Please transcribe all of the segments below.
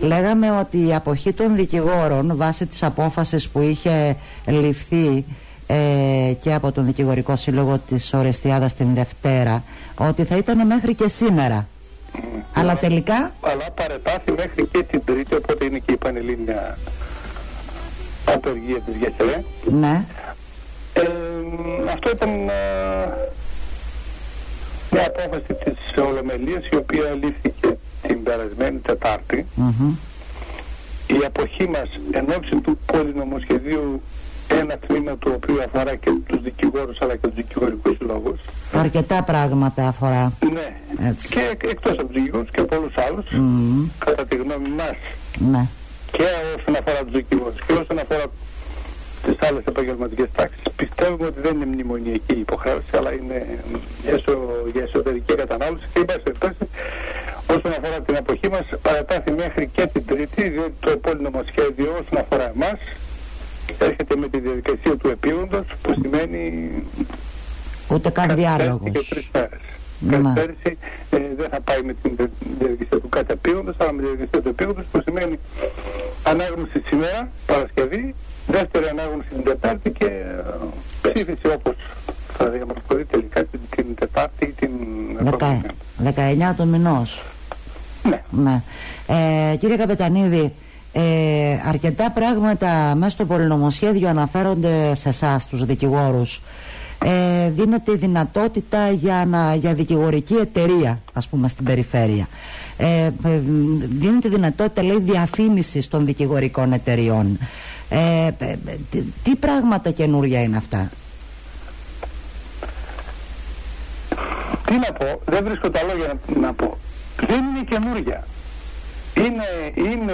λέγαμε ότι η αποχή των δικηγόρων βάσει της απόφασης που είχε ληφθεί και από τον Δικηγορικό Σύλλογο της Ορεστιάδας την Δευτέρα, ότι θα ήταν μέχρι και σήμερα. Αλλά τελικά... Αλλά παρετάθη μέχρι και την Τρίτη, οπότε είναι και η πανελλήνια απεργία της ΓΕΣΕ. Ναι. Αυτό ήταν μια απόφαση της Ολομελίας, η οποία λήφθηκε την περασμένη Τετάρτη. Η αποχή μας εν ώψη του πολυνομοσχεδίου, ένα τμήμα του οποίου αφορά και τους δικηγόρους αλλά και τους δικηγορικούς συλλόγους. Αρκετά πράγματα αφορά. Ναι. Έτσι. Και εκτός από τους δικηγόρους και από όλους άλλους, κατά τη γνώμη μας. Ναι. Και όσον αφορά τους δικηγόρους και όσον αφορά τις άλλες επαγγελματικές τάξεις, πιστεύουμε ότι δεν είναι μνημονιακή υποχρέωση, αλλά είναι για εσωτερική κατανάλωση. Και είπα σε φτώση, όσον αφορά την αποχή μας, παρατάθη μέχρι και την Τρίτη, διότι το πολυνομοσχέδιο όσον αφορά εμάς έρχεται με τη διαδικασία του επίγοντος, που σημαίνει ούτε καν διάλογος και 3 μέρες. Καθυστέρηση δεν θα πάει με τη διαδικασία του κατεπίγοντος, αλλά με τη διαδικασία του επίγοντος, που σημαίνει ανάγνωση σήμερα, Παρασκευή, δεύτερη ανάγνωση την Τετάρτη και ψήφιση όπως θα διαμορφωθεί τελικά την Τετάρτη ή την 19 του μηνός. Ναι. Ναι. Κύριε Καπετανίδη, αρκετά πράγματα μέσα στο πολυνομοσχέδιο αναφέρονται σε εσάς τους δικηγόρους. Δίνεται η δυνατότητα για δικηγορική εταιρεία, ας πούμε, στην περιφέρεια. Δίνεται η δυνατότητα, λέει, διαφήμισης των δικηγορικών εταιριών. Τι πράγματα καινούρια είναι αυτά? Τι να πω, δεν βρίσκω τα λόγια να πω. Δεν είναι καινούρια. Είναι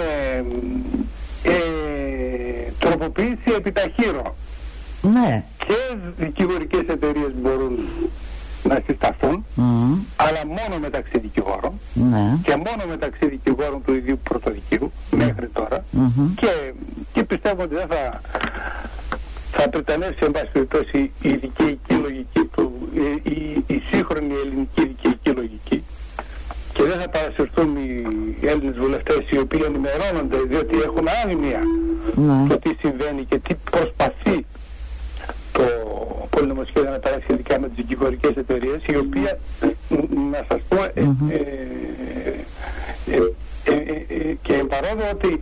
τροποποίηση επιταχύρω. Ναι. Και δικηγορικές εταιρείες μπορούν να συσταθούν, αλλά μόνο μεταξύ δικηγόρων, και μόνο μεταξύ δικηγόρων του ίδιου πρωτοδικείου μέχρι τώρα, και πιστεύω ότι δεν θα πρετανεύσει εν πάση περιπτώσει η δικαιική λογική του, η σύγχρονη ελληνική δικαιική λογική, και δεν θα παρασυρθούν οι Έλληνες βουλευτές, οι οποίοι ενημερώνονται, διότι έχουν άγνοια το τι συμβαίνει και τι προσπαθεί το πολυνομοσχέδιο να περάσει σχετικά με τις δικηγορικές εταιρείες, η οποία, να σας πω, και παρόδο ότι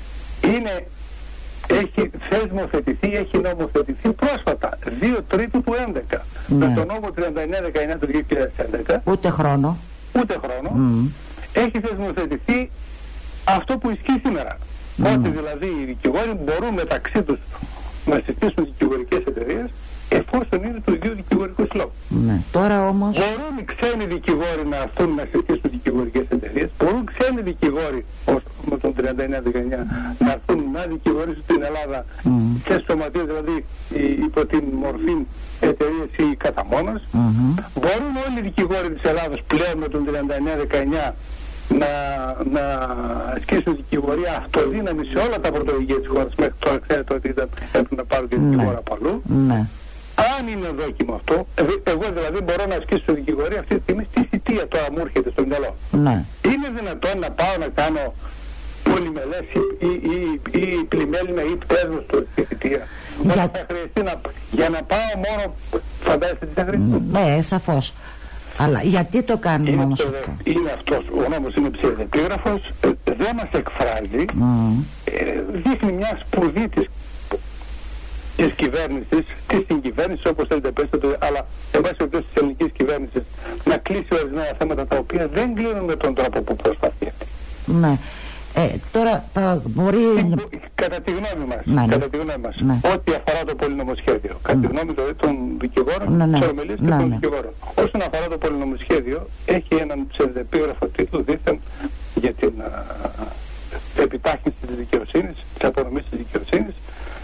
έχει θεσμοθετηθεί, έχει νομοθετηθεί πρόσφατα, 2 Τρίτου του 2011, με τον νόμο 39-19 του 2011. Ούτε χρόνο. Έχει θεσμοθετηθεί αυτό που ισχύει σήμερα. Ότι δηλαδή οι δικηγόροι μπορούν μεταξύ τους να συστήσουν δικηγορικές εταιρείες, εφόσον είναι του ίδιου δικηγορικού συλλόγου. Τώρα όμως μπορούν οι ξένοι δικηγόροι να έρθουν να συστήσουν δικηγορικές εταιρείες, μπορούν ξένοι δικηγόροι με τον 39-19 να έρθουν να δικηγορήσουν στην Ελλάδα σε σωματείες, δηλαδή υπό την μορφή εταιρείες ή κατά μόνος. Μπορούν όλοι οι δικηγόροι της Ελλάδας πλέον με τον 39-19 να ασκήσουν δικηγορία αυτοδύναμη σε όλα τα πρωτοδικεία της χώρας. Μέχρι τώρα ξέρετε ότι έπρεπε να πάρουν και δικηγόρα από αλλού. Αν είναι δόκιμο αυτό, εγώ δηλαδή μπορώ να ασκήσω δικηγορία αυτή τη στιγμή στη θητεία, τώρα μου έρχεται στο μυαλό. Είναι δυνατόν να πάω να κάνω πολυμελές ή πλημέλινα ή πρέσβοστο στη θητεία? Θα χρειαστεί για να πάω μόνο, φαντάζεστε τι θα χρειαστεί? Ναι, σαφώς. Αλλά γιατί το κάνουμε όμως αυτό? Είναι αυτός, ο νόμος είναι ψευδεπίγραφος, δεν μας εκφράζει, δείχνει μια σπουδή της κυβέρνησης, της συγκυβέρνησης, όπως θέλετε πέστε το, αλλά εν πάση περιπτώσει της ελληνικής κυβέρνησης, να κλείσει ορισμένα θέματα τα οποία δεν κλείνουν με τον τρόπο που προσπαθεί. Ναι. Τώρα θα μπορεί... Κατά τη γνώμη μας, ό,τι αφορά το πολυνομοσχέδιο, κατά τη γνώμη των δικηγόρων, της Ορμελίας και των δικηγόρων, όσον αφορά το πολυνομοσχέδιο, έχει έναν ψευδεπίγραφο τίτλο δίθεν για την επιτάχυνση της δικαιοσύνης, της απονομής της δικαιοσύνης.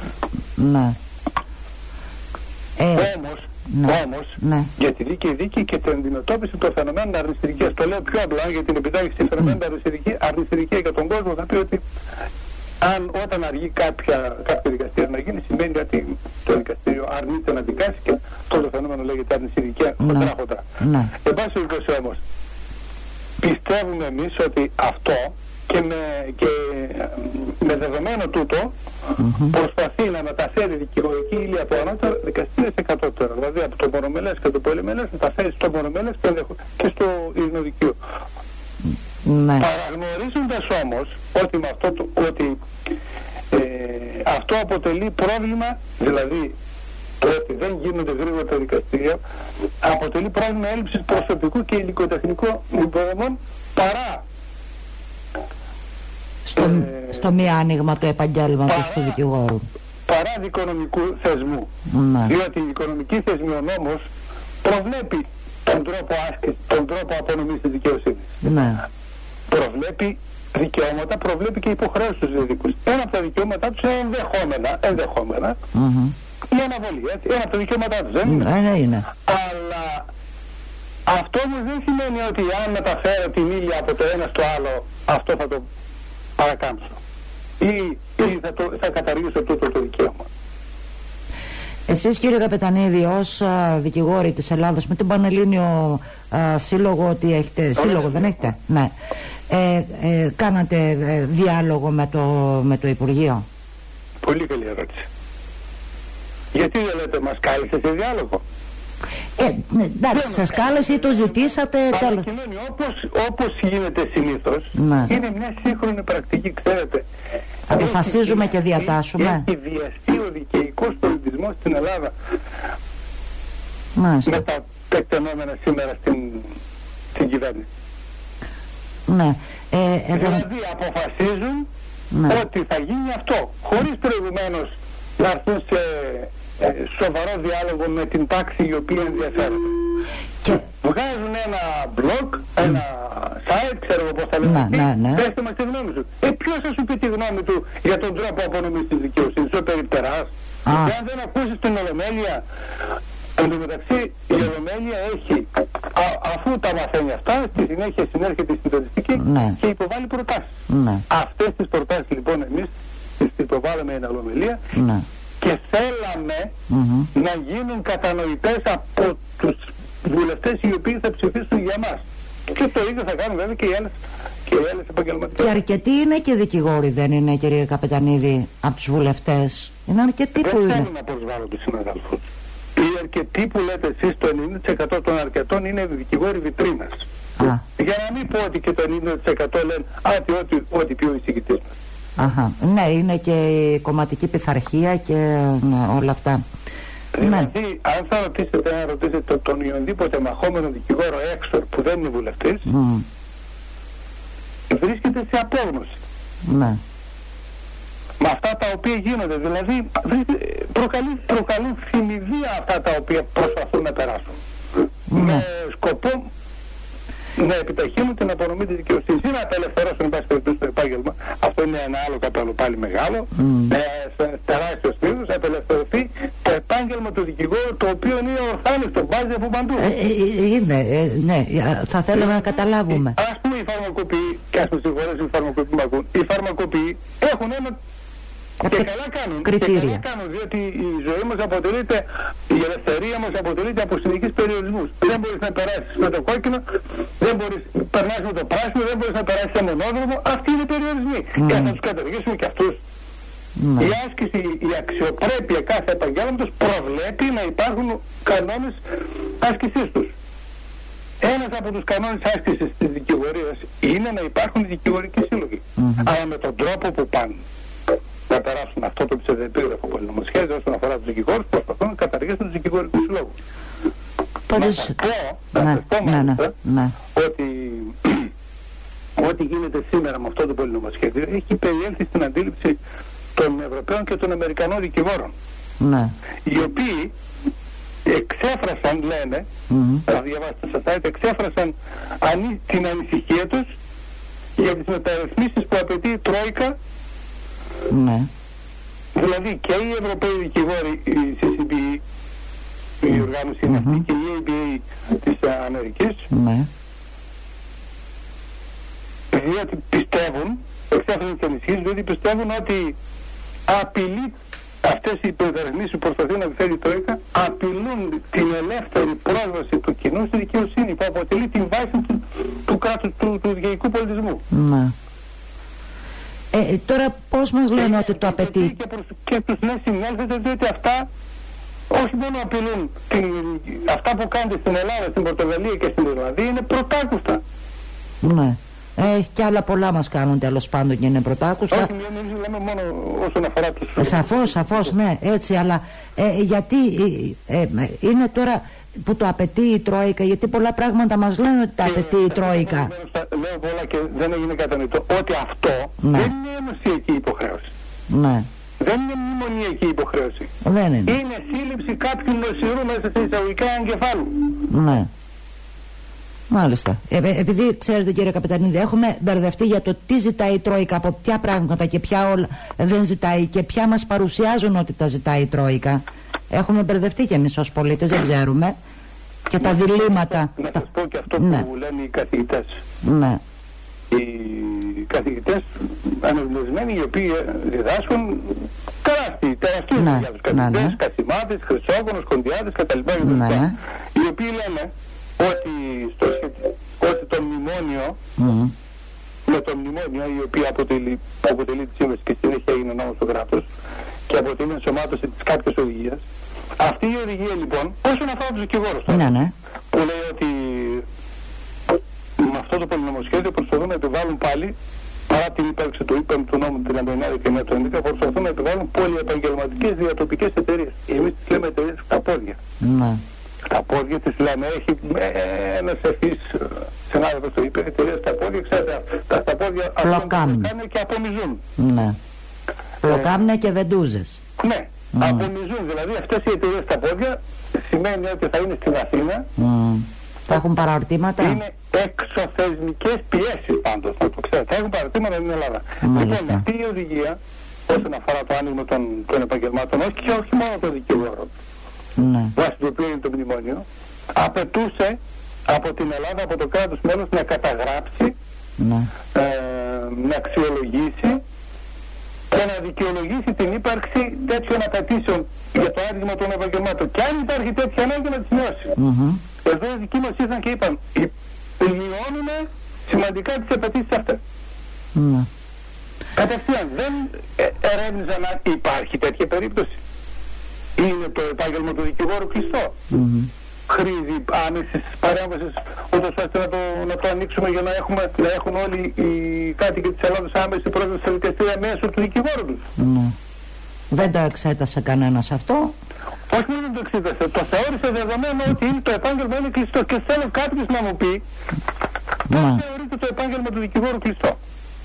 Όμως, για τη δίκαιη δίκη και την αντιμετώπιση των φαινομένων αριστερικής. Το λέω πιο απλά, για την επιτάχυνση της φαινομένων αριστερικής για τον κόσμο, θα πει ότι όταν αργεί κάποιο δικαστήριο να γίνει, σημαίνει ότι το δικαστήριο αρνείται να δικάσει και το φαινόμενο λέγεται αρνησιδικία χοντρά. Εν πάση περιπτώσει όμως, πιστεύουμε εμείς ότι αυτό και με δεδομένο τούτο προσπαθεί να μεταφέρει δικηγορική ύλη από ανώτερα δικαστήρια σε κατώτερα. Δηλαδή από το μονομελές και το πολυμελές να τα φέρει στο μονομελές και στο ειρηνοδικείο. Ναι. Παραγνωρίζοντας όμως ότι, αυτό αποτελεί πρόβλημα, δηλαδή ότι δεν γίνονται γρήγορα τα δικαστήρια, αποτελεί πρόβλημα έλλειψης προσωπικού και υλικοτεχνικών υποδομών παρά στο μη άνοιγμα του επαγγέλματος του δικηγόρου. Παρά δικονομικού θεσμού. Ναι. Διότι η οικονομική θεσμή ο νόμος προβλέπει τον τρόπο άσκησης, τον τρόπο απονομής της δικαιοσύνης. Ναι. Προβλέπει δικαιώματα, προβλέπει και υποχρέωσεις στους δίκους. Ένα από τα δικαιώματά τους είναι ενδεχόμενα η αναβολή. Έτσι. Ένα από τα δικαιώματά τους δεν είναι. Αλλά αυτό όμως δεν σημαίνει ότι αν μεταφέρω την ύλη από το ένα στο άλλο, αυτό θα το παρακάμψω. Ή θα καταργήσω τούτο το δικαίωμα. Εσείς κύριε Καπετανίδη, ως δικηγόροι της Ελλάδος, με τον Πανελλήνιο Σύλλογο, ότι έχετε, σύλλογο δεν έχετε? Ναι. Κάνατε διάλογο με το Υπουργείο? Πολύ καλή ερώτηση. Γιατί δεν λέτε μας κάλεσε σε διάλογο? Εντάξει, σας κάλεσε ή το ζητήσατε? Παρακειμένου, όπως γίνεται συνήθως, είναι μια σύγχρονη πρακτική, ξέρετε. Αποφασίζουμε και διατάσσουμε. Έχει βιαστεί ο δικαιικός πολιτισμός στην Ελλάδα. Με τα τεκτενόμενα σήμερα στην κυβέρνηση. Ναι. Δηλαδή αποφασίζουν ότι θα γίνει αυτό, χωρίς προηγουμένως να έρθουν σε σοβαρό διάλογο με την τάξη η οποία ενδιαφέρεται. Και βγάζουν ένα blog, ένα site, ξέρω εγώ πώς θα λέμε, πέστε μας τη γνώμη σου. Ποιος θα σου πει τη γνώμη του για τον τρόπο απονομής της δικαιοσύνης, ο περιπτεράς? Και αν δεν ακούσεις την Ολομέλεια, εν τω μεταξύ η Ολομέλεια έχει, αφού τα μαθαίνει αυτά, στη συνέχεια συνέρχεται στη συντονιστική και υποβάλλει προτάσεις. Αυτές τις προτάσεις λοιπόν εμείς τις υποβάλλαμε εν Ολομέλεια και θέλαμε να γίνουν κατανοητές από τους βουλευτές οι οποίοι θα ψηφίσουν για μας. Και το ίδιο θα κάνουν βέβαια και οι άλλες επαγγελματικές. Και αρκετοί είναι και δικηγόροι, δεν είναι, κύριε Καπετανίδη, από τους βουλευτές? Είναι αρκετοί που είναι. Δεν θέλω να προσβάλλω τους συναδέλφους. Οι αρκετοί που λέτε εσείς, το 90% των αρκετών είναι δικηγόροι βιτρίνας. Για να μην πω ότι και το 90% λένε ό,τι πει ο εισηγητής μας. Ναι, είναι και η κομματική πειθαρχία και όλα αυτά. Δηλαδή, αν θα ρωτήσετε τον οποιονδήποτε μαχόμενο δικηγόρο έξω που δεν είναι βουλευτής, βρίσκεται σε απόγνωση. Με αυτά τα οποία γίνονται, δηλαδή προκαλούν θυμηδία αυτά τα οποία προσπαθούν να περάσουν. Με σκοπό να επιταχύνουν την απονομή της δικαιοσύνης ή να απελευθερώσουν εν πάση περιπτώσει το επάγγελμα. Αυτό είναι ένα άλλο καπέλο πάλι μεγάλο, τεράστιο σπίρος, να απελευθερωθεί το επάγγελμα του δικηγόρου, το οποίο είναι ορθάνιστο, μπάζει από παντού. Ναι, θα θέλαμε να καταλάβουμε. Ας πούμε οι φαρμακοποιοί, και ας με συγχωρέσουν οι φαρμακοποιοί που με ακούν, οι φαρμακοποιοί έχουν ένα και καλά κάνουν, διότι η ζωή μας αποτελείται, η ελευθερία μας αποτελείται από συνεχείς περιορισμούς. Δεν μπορείς να περάσεις με το κόκκινο, δεν μπορείς να περάσεις με το πράσινο, δεν μπορείς να περάσεις σε μονόδρομο. Αυτοί είναι οι περιορισμοί. Και θα τους καταργήσουμε και αυτούς. Η άσκηση, η αξιοπρέπεια κάθε επαγγέλματος προβλέπει να υπάρχουν κανόνες άσκησής τους. Ένας από τους κανόνες άσκησης της δικηγορίας είναι να υπάρχουν δικηγορικοί σύλλογοι. Αλλά με τον τρόπο που πάνε να περάσουν αυτό το ψευδεπίγραφο πολυνομοσχέδιο όσον αφορά τους δικηγόρους, προσπαθούν να καταργήσουν τους δικηγορικούς συλλόγους. Να σας πω μάλιστα ότι ό,τι γίνεται σήμερα με αυτό το πολυνομοσχέδιο έχει περιέλθει στην αντίληψη των Ευρωπαίων και των Αμερικανών δικηγόρων, οι οποίοι εξέφρασαν, λένε, θα διαβάσετε στα site, εξέφρασαν την ανησυχία τους για τις μεταρρυθμίσεις που απαιτεί η Τρόικα. Δηλαδή και οι Ευρωπαίοι δικηγόροι, η CCB, η οργάνωση είναι αυτή, και η ABA της Αμερικής, διότι πιστεύουν, εξέφρασαν τις ανησυχίες, διότι πιστεύουν ότι απειλεί αυτές οι μεταρρυθμίσεις που προσπαθεί να επιφέρει η Τρόικα, απειλούν την ελεύθερη πρόσβαση του κοινού στη δικαιοσύνη, που αποτελεί την βάση του κράτους, του δικαιικού πολιτισμού. Τώρα πώς μας λένε ότι το απαιτεί? Και τους ναι συνέλθετε, διότι αυτά όχι μόνο απειλούν αυτά που κάνετε στην Ελλάδα, στην Πορτογαλία και στην Ιρλανδία, είναι πρωτάκουστα. Ναι. Και άλλα πολλά μας κάνουν τέλος πάντων και είναι πρωτάκουστα. Όχι, εμείς λέμε μόνο όσον αφορά τους... Σαφώς, ναι, έτσι, αλλά γιατί είναι τώρα που το απαιτεί η Τρόικα, γιατί πολλά πράγματα μας λένε ότι τα απαιτεί η Τρόικα. Λέω πολλά και δεν έγινε κατανοητό ότι αυτό δεν είναι ενωσιακή υποχρέωση. Ναι. Δεν είναι μνημονιακή υποχρέωση. Δεν είναι. Είναι σύλληψη κάποιου νοσηρού μέσα σε εισαγωγικά εγκεφάλου. Ναι. Μάλιστα. Επειδή ξέρετε κύριε Καπετανίδη, έχουμε μπερδευτεί για το τι ζητάει η Τρόικα, από ποια πράγματα και ποια όλα δεν ζητάει και ποια μας παρουσιάζουν ότι τα ζητάει η Τρόικα. Έχουμε μπερδευτεί κι εμείς ως πολίτες, δεν ξέρουμε. Και τα διλήμματα. Να σας πω και αυτό που λένε οι καθηγητές. Ναι. Οι καθηγητές αναγνωρισμένοι, οι οποίοι διδάσκουν τεραστίες για τους καθηγητές, Κασιμάδες, Χρυσόγονος, Κοντιάδες κτλ. Οι οποίοι λένε ότι το μνημόνιο, με το μνημόνιο, η οποία αποτελεί τη σύμβαση και συνέχεια έγινε νόμος του κράτους και από την ενσωμάτωση της κάποιας οδηγίας, αυτή η οδηγία λοιπόν, όσον αφορά τους δικηγόρους που λέει ότι με αυτό το πολυνομοσχέδιο προσπαθούν να επιβάλλουν πάλι, παρά την ύπαρξη του νόμου 39 και 9 προσπαθούν να επιβάλλουν πολυεπαγγελματικές διατοπικές εταιρείες. Εμείς τις λέμε εταιρείες στα πόδια. Τα πόδια τις λέμε, έχει ένας ευθύς συνάδελφος το είπε, εταιρείες στα πόδια, ξέρετε, τα πόδια πλοκάμια και απομυζούν. Ναι. Πλοκάμια και βεντούζες. Ναι, απομυζούν, δηλαδή αυτές οι εταιρείες στα πόδια σημαίνει ότι θα είναι στην Αθήνα. Θα έχουν παραρτήματα. Είναι εξωθεσμικές πιέσεις πάντως, να το ξέρετε. Θα έχουν παραρτήματα στην Ελλάδα. Λοιπόν, αυτή η οδηγία, όσον αφορά το άνοιγμα των επαγγελμάτων, όχι μόνο των δικηγόρων, βάσει του οποίου είναι το μνημόνιο, απαιτούσε από την Ελλάδα, από το κράτος μέλος, να καταγράψει, να αξιολογήσει και να δικαιολογήσει την ύπαρξη τέτοιων απαιτήσεων για το άνοιγμα των επαγγελμάτων. Και αν υπάρχει τέτοια ανάγκη, να τις μειώσει. Εδώ οι δικοί μας ήρθαν και είπαν, μειώνουμε σημαντικά τις απαιτήσεις αυτές. Κατευθείαν δεν ερεύνησαν αν υπάρχει τέτοια περίπτωση. Είναι το επάγγελμα του δικηγόρου κλειστό. Χρήζει άμεσης παρέμβασης, ούτως ώστε να το ανοίξουμε για να έχουν όλοι οι κάτοικοι της Ελλάδας άμεση πρόσβαση σε δικαστήρια μέσω του δικηγόρου τους. Δεν το εξέτασε κανένας αυτό. Όχι μόνο δεν το εξέτασε, το θεώρησε δεδομένο ότι το επάγγελμα είναι κλειστό και θέλω κάποιος να μου πει πώς θεωρείται το επάγγελμα του δικηγόρου κλειστό.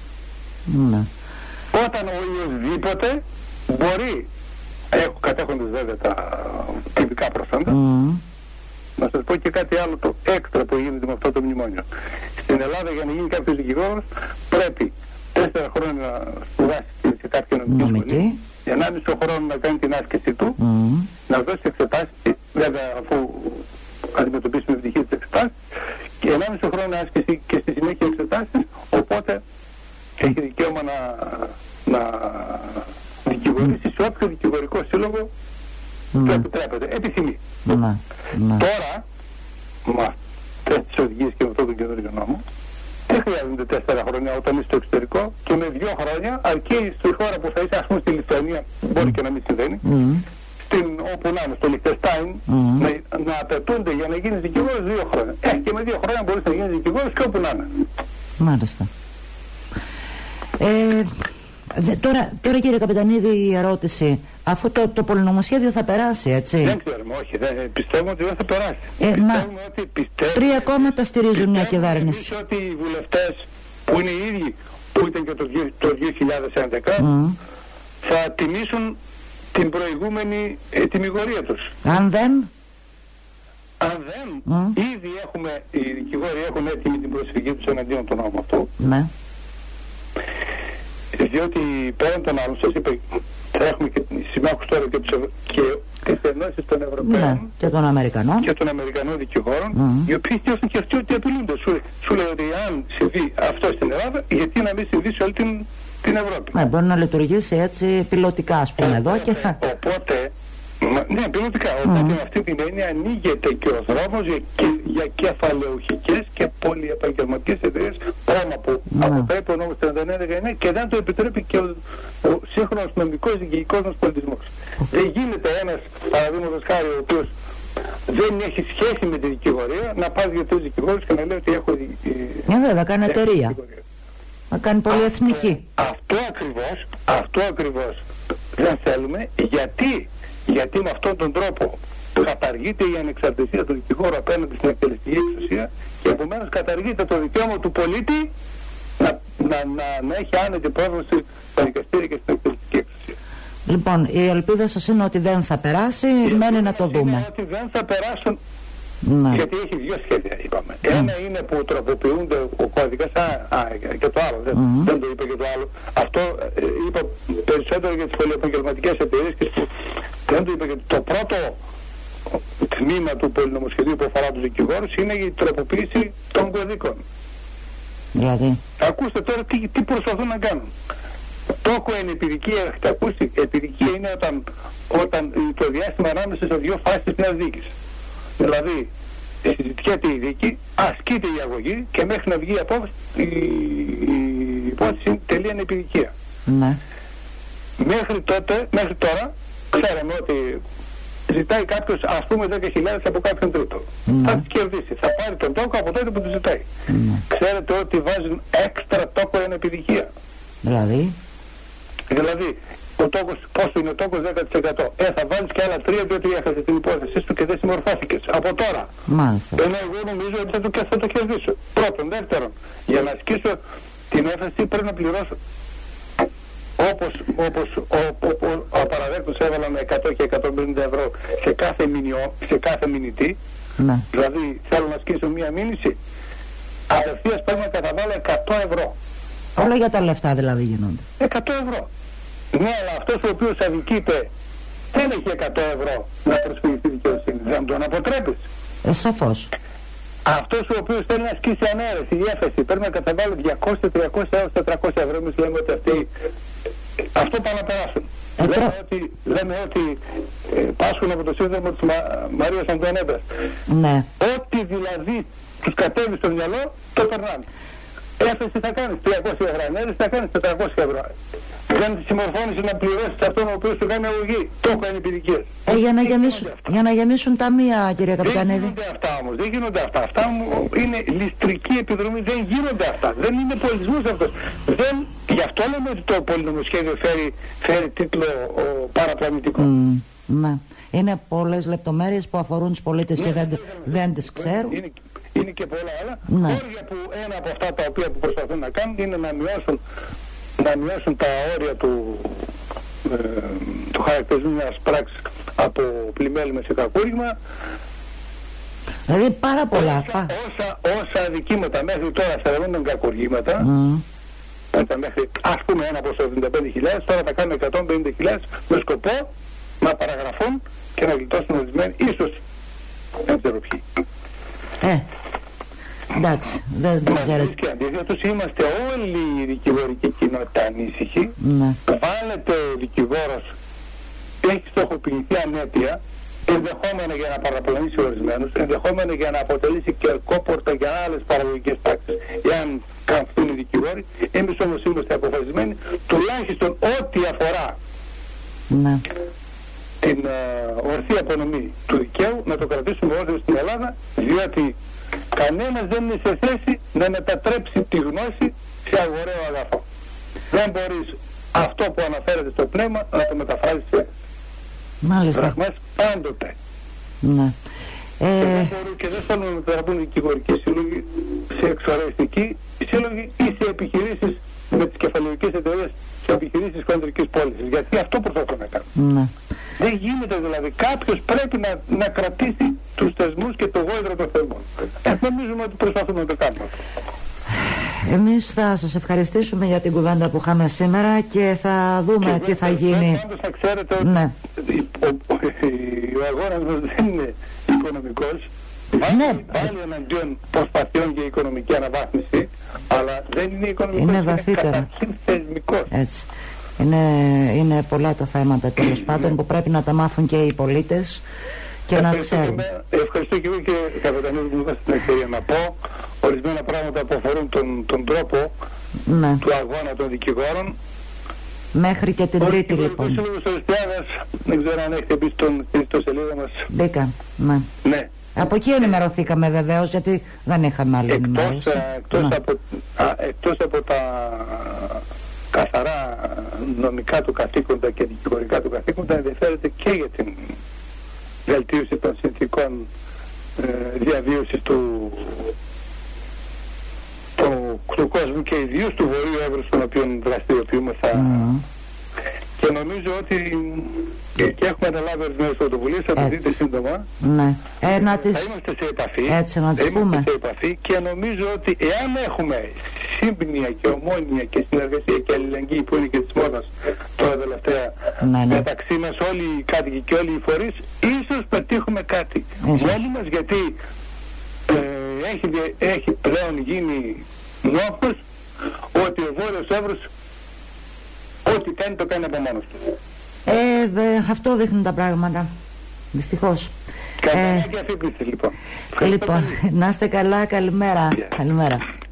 Όταν οποιοσδήποτε μπορεί, κατέχοντας βέβαια τα τυπικά προσόντα, να σας πω και κάτι άλλο το έξτρα που γίνεται με αυτό το μνημόνιο. Στην Ελλάδα για να γίνει κάποιος δικηγόρος πρέπει 4 χρόνια να σπουδάσει σε κάποια νομική σχολή, 1,5 χρόνο να κάνει την άσκηση του, να δώσει εξετάσεις, βέβαια αφού αντιμετωπίσει με επιτυχία τις εξετάσεις, και 1,5 χρόνο άσκηση και στη συνέχεια εξετάσεις, οπότε έχει δικαίωμα να δικηγορήσει σε όποιο δικηγορικό σύλλογο του επιτρέπεται, επιθυμεί. Τώρα, με αυτές τις οδηγίες και με αυτόν τον καινούργιο νόμο, δεν χρειάζονται 4 χρόνια όταν είσαι στο εξωτερικό και με 2 χρόνια, αρκεί στη χώρα που θα είσαι, ας πούμε στη Λιθουανία, μπορεί και να μην συμβαίνει, όπου να είναι, στο Λιχτεστάιν, να απαιτούνται για να γίνεις δικηγόρος 2 χρόνια. Και με 2 χρόνια μπορείς να γίνεις δικηγόρος και όπου να είναι. Μάλιστα. Τώρα κύριε Καπετανίδη, η ερώτηση, αφού το πολυνομοσχέδιο θα περάσει, έτσι? Δεν ξέρουμε, όχι, πιστεύουμε ότι δεν θα περάσει. 3 κόμματα στηρίζουν μια κυβέρνηση. Νομίζω ότι οι βουλευτές που είναι οι ίδιοι που ήταν και το 2011 θα τιμήσουν την προηγούμενη τιμιγορία τους. Αν δεν, ήδη οι δικηγόροι έχουν έτοιμη την προσφυγή τους εναντίον του νόμου αυτού. Διότι πέραν των άλλων, σας είπα, θα έχουμε και συμμάχους τώρα και τις ενώσεις των Ευρωπαίων και των Αμερικανών δικηγόρων, οι οποίοι νιώθουν και αυτοί ότι απειλούνται. Σου λέει ότι αν συμβεί αυτό στην Ελλάδα, γιατί να μην συμβεί σε όλη την Ευρώπη. Μπορεί να λειτουργήσει έτσι πιλωτικά, ας πούμε, εδώ και οπότε Ναι, πιλωτικά. Οπότε με αυτή την έννοια ανοίγεται και ο δρόμος για κεφαλαιοχικές και πολυεπαγγελματικές εταιρείες, πράγμα που αποτρέπει ο νόμος 39-19 και δεν το επιτρέπει και ο σύγχρονος νομικός δικηγικός μας πολιτισμός. Δεν γίνεται ένας, παραδείγματος χάρη, ο οποίος δεν έχει σχέση με τη δικηγορία, να πάει για τους δικηγόρους και να λέει ότι έχω βέβαια, κάνει εταιρεία. Να κάνει πολυεθνική. Αυτό ακριβώς δεν θέλουμε. Γιατί με αυτόν τον τρόπο καταργείται η ανεξαρτησία του δικηγόρου απέναντι στην εκτελεστική εξουσία και επομένως καταργείται το δικαίωμα του πολίτη να έχει άνετη πρόσβαση στα δικαστήρια και στην εκτελεστική εξουσία. Λοιπόν, η ελπίδα σας είναι ότι δεν θα περάσει, μένει να το δούμε. Είναι ότι δεν θα περάσουν, γιατί έχει δύο σχέδια, είπαμε. Ένα είναι που τροποποιούνται ο κώδικας, και το άλλο, δεν το είπε και το άλλο. Αυτό είπα περισσότερο για τις πολυεπαγγελματικές εταιρείες και δεν το είπε και το πρώτο τμήμα του πολυνομοσχεδίου που αφορά τους δικηγόρους είναι η τροποποίηση των κωδίκων. Δηλαδή. Ακούστε τώρα τι προσπαθούν να κάνουν. Τόκο είναι επιδικία, έχετε ακούσει. Επιδικία είναι όταν το διάστημα ανάμεσα σε δύο φάσεις μιας δίκης. Δηλαδή, συζητιέται η δίκη, ασκείται η αγωγή και μέχρι να βγει η απόφαση η υπόθεση τελείωνε επιδικία. Ναι. Μέχρι τώρα, ξέραμε ότι ζητάει κάποιος, ας πούμε, 10.000 από κάποιον τρίτο. Θα τις κερδίσει. Θα πάρει τον τόκο από τότε που του ζητάει. Ξέρετε ότι βάζουν έξτρα τόκο εν επιδικία. Δηλαδή, ο τόκος, πόσο είναι ο τόκος, 10%. Θα βάλεις και άλλα 3 διότι έχασε την υπόθεσή σου και δεν συμμορφώθηκες. Από τώρα. Μάλιστα. Ενώ εγώ νομίζω ότι θα το κερδίσω. Πρώτον. Δεύτερον, για να ασκήσω την έφεση πρέπει να πληρώσω. Όπως ο απαραδέκτος έβαλαμε 100 και 150 ευρώ σε κάθε μηνυτή. Ναι. Δηλαδή, θέλω να ασκήσω μία μήνυση. Απευθείας πρέπει να καταβάλω 100 ευρώ. Όλα για τα λεφτά δηλαδή γίνονται. 100 ευρώ. Ναι, αλλά αυτός ο οποίος αδικείται δεν έχει 100 ευρώ να προσφύγει στη δικαιοσύνη. Δεν τον αποτρέπεις. Σαφώς. Αυτός ο οποίος θέλει να ασκήσει ανέρεση ή έφεση πρέπει να καταβάλει 200, 300 έως 400 ευρώ. Εμείς λέμε ότι αυτοί αυτό πάνε να περάσουν. Λέμε ότι πάσχουν από το σύνδρομο της Μαρίας Αντωνέτας. Ναι. Ό,τι δηλαδή τους κατέβει στο μυαλό το περνάνε. Έφεση θα κάνεις 300 ευρώ, ανέρεση θα κάνεις 400 ευρώ. Δεν συμμορφώνεις να πληρώσεις αυτόν ο οποίος σου κάνει αγωγή. Τόκο είναι επιδικίες. Για να γεμίσουν ταμεία, κύριε Καπιτανίδη. Δεν γίνονται αυτά όμως, δεν γίνονται αυτά. Αυτά είναι ληστρική επιδρομή, δεν γίνονται αυτά. Δεν είναι πολιτισμός αυτός. Γι' αυτό λέμε ότι το πολυνομοσχέδιο φέρει τίτλο παραπλανητικό. Ναι. Είναι πολλές λεπτομέρειες που αφορούν τους πολίτες και δεν τις ξέρουν. Είναι και πολλά άλλα. Όρια που ένα από αυτά τα οποία που προσπαθούν να κάνουν είναι να μειώσουν τα όρια του χαρακτηρισμού μιας πράξης από πλημέλημα σε κακούργημα. Δηλαδή πάρα πολλά. Όσα αδικήματα μέχρι τώρα θεωρούνταν κακουργήματα, μέχρι ας πούμε ένα ποσό 75.000, τώρα θα κάνουν 150.000 με σκοπό να παραγραφούν και να γλιτώσουν ορισμένοι, ίσως δεν ξέρω ποιοι. Εντάξει, δεν ξέρω. Και αντίθετος είμαστε όλοι η δικηγορική κοινότητα ανήσυχοι. Βάλετε ο δικηγόρος έχει στοχοποιηθεί ανέτεια, ενδεχόμενα για να παραπλανήσει ορισμένους, ενδεχόμενα για να αποτελήσει και κόπορτα για άλλες παραγωγικές πράξεις, εάν καμφθούν οι δικηγόροι. Εμείς όμως είμαστε αποφασισμένοι, τουλάχιστον ό,τι αφορά την ορθή απονομή του δικαίου, να το κρατήσουμε όρθιο στην Ελλάδα, διότι κανένας δεν είναι σε θέση να μετατρέψει τη γνώση σε αγοραίο αγαθό. Δεν μπορείς αυτό που αναφέρεται στο πνεύμα να το μεταφράζεις σε δραχμές πάντοτε. Ναι. Και δεν θέλουμε να μετατραπούν δικηγορικοί σύλλογοι σε εξοραϊστικοί σύλλογοι ή σε επιχειρήσεις με τις κεφαλαιοκές εταιρείες, σε επιχειρήσεις χοντρικής πώλησης. Γιατί αυτό προσπαθούν να κάνουν. Ναι. Δεν γίνεται δηλαδή. Κάποιος πρέπει να κρατήσει τους θεσμούς και το γόητρο των θεσμών. Νομίζουμε ότι προσπαθούμε να το κάνουμε. Εμείς θα σας ευχαριστήσουμε για την κουβέντα που είχαμε σήμερα και θα δούμε τι θα γίνει. Πάντως θα ξέρετε ότι ο αγώνας μας δεν είναι οικονομικός. Πάλι εναντίον προσπαθειών για οικονομική αναβάθμιση, αλλά δεν είναι οικονομικός, είναι βαθύτερα. καταρχήν θεσμικός. Έτσι. Είναι πολλά τα θέματα τέλος πάντων που πρέπει να τα μάθουν και οι πολίτες και να ξέρουν. Ευχαριστώ και εγώ, και καπετανίδη, που μου δώσετε την ευκαιρία να πω ορισμένα πράγματα που αφορούν τον τρόπο του αγώνα των δικηγόρων. Μέχρι και την Τρίτη, λοιπόν. Ο Σύλλογος Οριστιάδας, δεν ξέρω αν έχετε μπει στην ιστοσελίδα μας. Μπήκα, ναι. Από εκεί ενημερωθήκαμε βεβαίως, γιατί δεν είχαμε άλλη ενημέρωση. Εκτός από τα καθαρά νομικά του καθήκοντα και δικηγορικά του καθήκοντα, ενδιαφέρεται και για την βελτίωση των συνθήκων διαβίωσης του κόσμου και ιδίως του Βορείου Εύρου, στον οποίο δραστηριοποιούμεθα. Και νομίζω ότι και έχουμε αναλάβει ορισμένες πρωτοβουλίες, θα το δείτε σύντομα. Ναι. Θα είμαστε σε επαφή. Έτσι, να τις πούμε. Σε επαφή, και νομίζω ότι εάν έχουμε σύμπνοια και ομόνοια και συνεργασία και αλληλεγγύη, που είναι και της μόδας τώρα τελευταία, μεταξύ μας όλοι οι κάτοικοι και όλοι οι φορείς, ίσως πετύχουμε κάτι μόνοι μας, γιατί έχει πλέον γίνει νόμος ότι ο Βόρειος Εύρος ό,τι κάνει το κάνει από μόνος του. Αυτό δείχνουν τα πράγματα, δυστυχώς. Καλημέρα και αφήπληση, λοιπόν. Λοιπόν, να είστε καλά, καλημέρα. Καλημέρα.